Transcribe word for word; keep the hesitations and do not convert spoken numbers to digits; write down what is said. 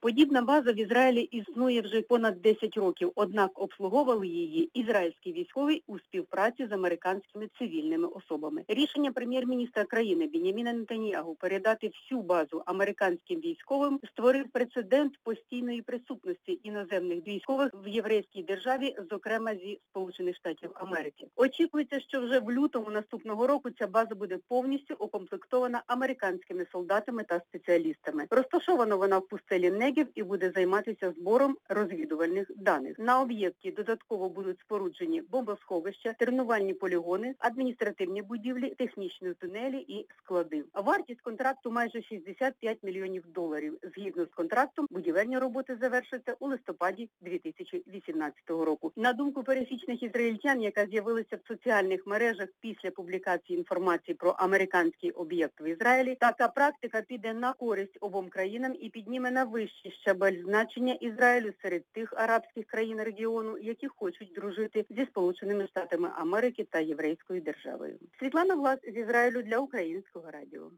Подібна база в Ізраїлі існує вже понад десять років, однак обслуговував її ізраїльський військовий у співпраці з американськими цивільними особами. Рішення прем'єр-міністра країни Біньяміна Нетаньягу передати всю базу американським військовим створив прецедент постійної присутності іноземних військових в єврейській державі, зокрема зі Сполучених Штатів Америки. Очікується, що вже в лютому наступного року ця база буде повністю укомплектована американськими солдатами та спеціалістами. Розташована вона в пустелі Негів і буде займатися збором розвідувальних даних. На об'єкті додатково будуть споруджені бомбосховища, тренувальні полігони, адміністративні будівлі, технічні тунелі і склади. Вартість контракту майже шістдесят п'ять мільйонів доларів. Згідно з контрактом, будівельні роботи завершаться у листопаді дві тисячі вісімнадцятого року. На думку пересічних ізраїльтян, яка з'явилася в соціальних мережах після публікації інформації про американський об'єкт в Ізраїлі, така практика піде на користь обом країнам і підніме на вищий щабель значення Ізраїлю серед тих арабських країн регіону, які хочуть дружити зі Сполученими Штатами Америки та єврейською державою. Світлана Влас з Ізраїлю для Українського радіо.